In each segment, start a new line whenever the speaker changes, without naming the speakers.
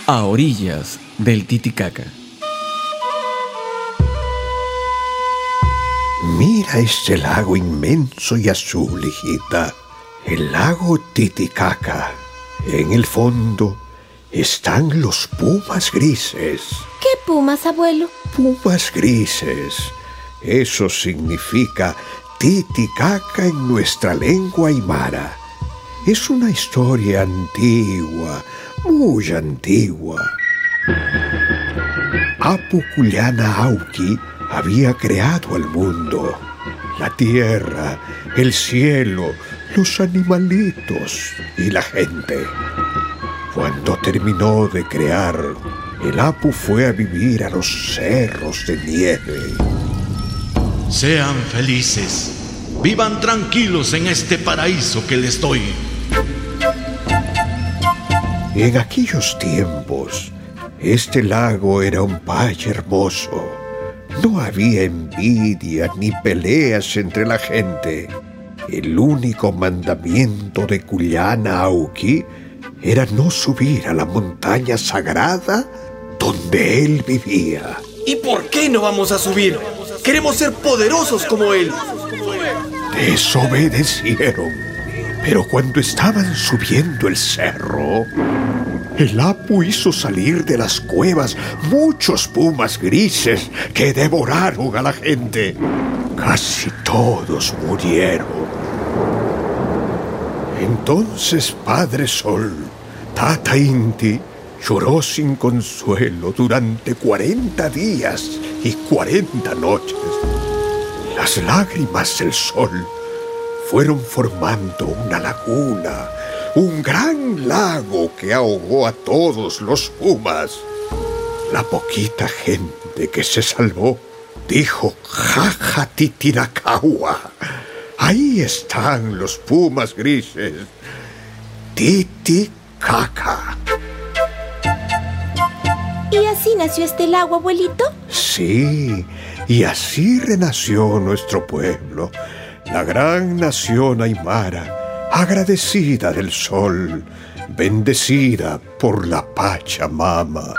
a orillas del Titicaca.
Mira este lago inmenso y azul, hijita. El lago Titicaca. En el fondo están los pumas grises.
¿Qué pumas, abuelo?
Pumas grises. Eso significa Titicaca en nuestra lengua aymara. Es una historia antigua, muy antigua. Apu Cullana Auqui había creado el mundo, la tierra, el cielo, los animalitos y la gente. Cuando terminó de crear, el Apu fue a vivir a los cerros de nieve.
Sean felices, vivan tranquilos en este paraíso que les doy.
En aquellos tiempos, este lago era un valle hermoso. No había envidia ni peleas entre la gente. El único mandamiento de Cullana Auqui era no subir a la montaña sagrada donde él vivía.
¿Y por qué no vamos a subir? Queremos ser poderosos como él.
Desobedecieron. Pero cuando estaban subiendo el cerro, el Apu hizo salir de las cuevas muchos pumas grises que devoraron a la gente. Casi todos murieron. Entonces Padre Sol, Tata Inti, lloró sin consuelo durante 40 días y 40 noches. Las lágrimas del sol fueron formando una laguna, un gran lago que ahogó a todos los pumas. La poquita gente que se salvó dijo jaja titiracahua. Ahí están los pumas grises. Titicaca.
¿Y así nació este lago, abuelito?
Sí, y así renació nuestro pueblo, la gran nación aymara, agradecida del sol, bendecida por la Pachamama.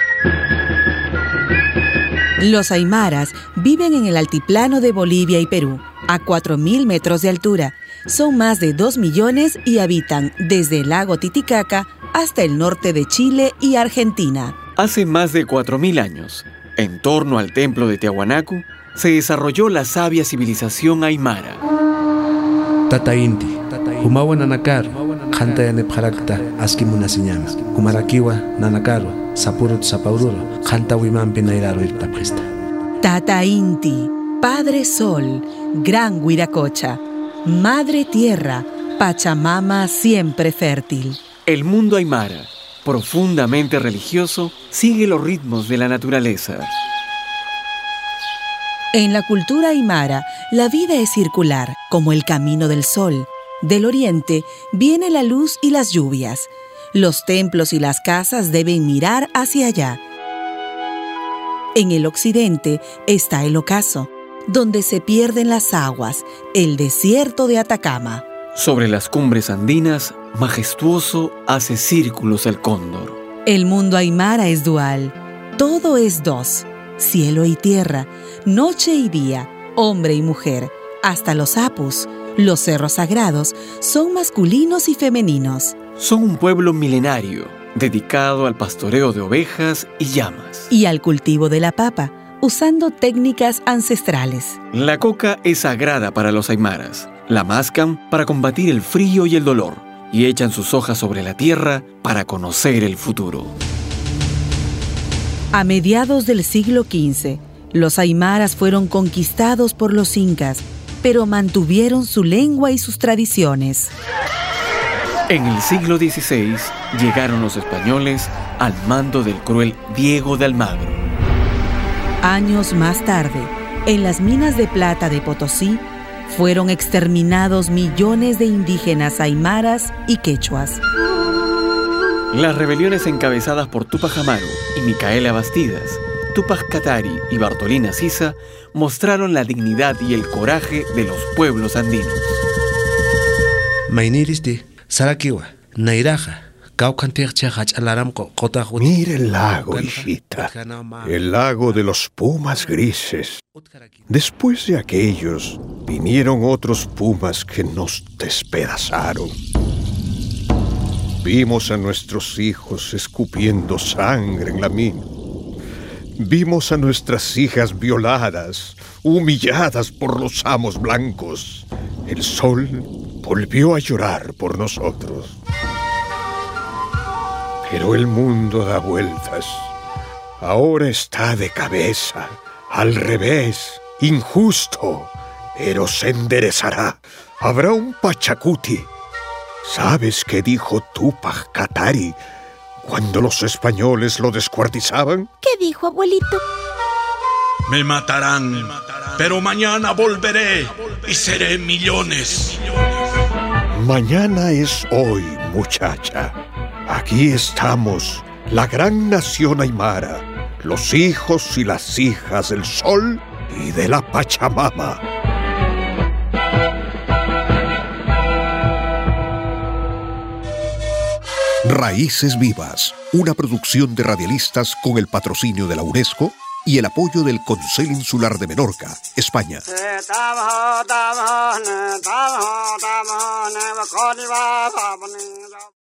Los aymaras viven en el altiplano de Bolivia y Perú, a 4.000 metros de altura. Son más de 2 millones y habitan desde el lago Titicaca hasta el norte de Chile y Argentina.
Hace más de 4.000 años, en torno al templo de Tiahuanaco, se desarrolló la sabia civilización aymara.
Tata Inti, Humawa Nanakar, Janta Yanepharakta, Askimunasiñama, Humarakiwa, Nanakaro, Sapurut Sapaururo, Janta Wimampi Nairaro Irtapresta.
Tata Inti, Padre Sol, Gran Huiracocha, Madre Tierra, Pachamama siempre fértil.
El mundo aymara, profundamente religioso, sigue los ritmos de la naturaleza.
En la cultura aymara, la vida es circular, como el camino del sol. Del oriente viene la luz y las lluvias. Los templos y las casas deben mirar hacia allá. En el occidente está el ocaso, donde se pierden las aguas, el desierto de Atacama.
Sobre las cumbres andinas, majestuoso hace círculos el cóndor.
El mundo aymara es dual. Todo es dos. Cielo y tierra, noche y día, hombre y mujer. Hasta los apus, los cerros sagrados, son masculinos y femeninos.
Son un pueblo milenario, dedicado al pastoreo de ovejas y llamas.
Y al cultivo de la papa, usando técnicas ancestrales.
La coca es sagrada para los aymaras. La mascan para combatir el frío y el dolor, y echan sus hojas sobre la tierra para conocer el futuro.
A mediados del siglo XV, los aymaras fueron conquistados por los incas, pero mantuvieron su lengua y sus tradiciones.
En el siglo XVI llegaron los españoles al mando del cruel Diego de Almagro.
Años más tarde, en las minas de plata de Potosí, fueron exterminados millones de indígenas aymaras y quechuas.
Las rebeliones encabezadas por Túpac Amaru y Micaela Bastidas, Túpac Katari y Bartolina Sisa mostraron la dignidad y el coraje de los pueblos andinos.
Mainiristi, Sarakiwa, Nairaja,
Mira el lago, hijita. El lago de los pumas grises. Después de aquellos, vinieron otros pumas que nos despedazaron. Vimos a nuestros hijos escupiendo sangre en la mina. Vimos a nuestras hijas violadas, humilladas por los amos blancos. El sol volvió a llorar por nosotros. Pero el mundo da vueltas. Ahora está de cabeza, al revés, injusto, pero se enderezará. Habrá un Pachacuti. ¿Sabes qué dijo Túpac Katari cuando los españoles lo descuartizaban?
¿Qué dijo, abuelito?
Me matarán, pero mañana volveré y seré millones.
Mañana es hoy, muchacha. Aquí estamos, la gran nación aymara, los hijos y las hijas del sol y de la Pachamama.
Raíces Vivas, una producción de radialistas con el patrocinio de la UNESCO y el apoyo del Consell Insular de Menorca, España.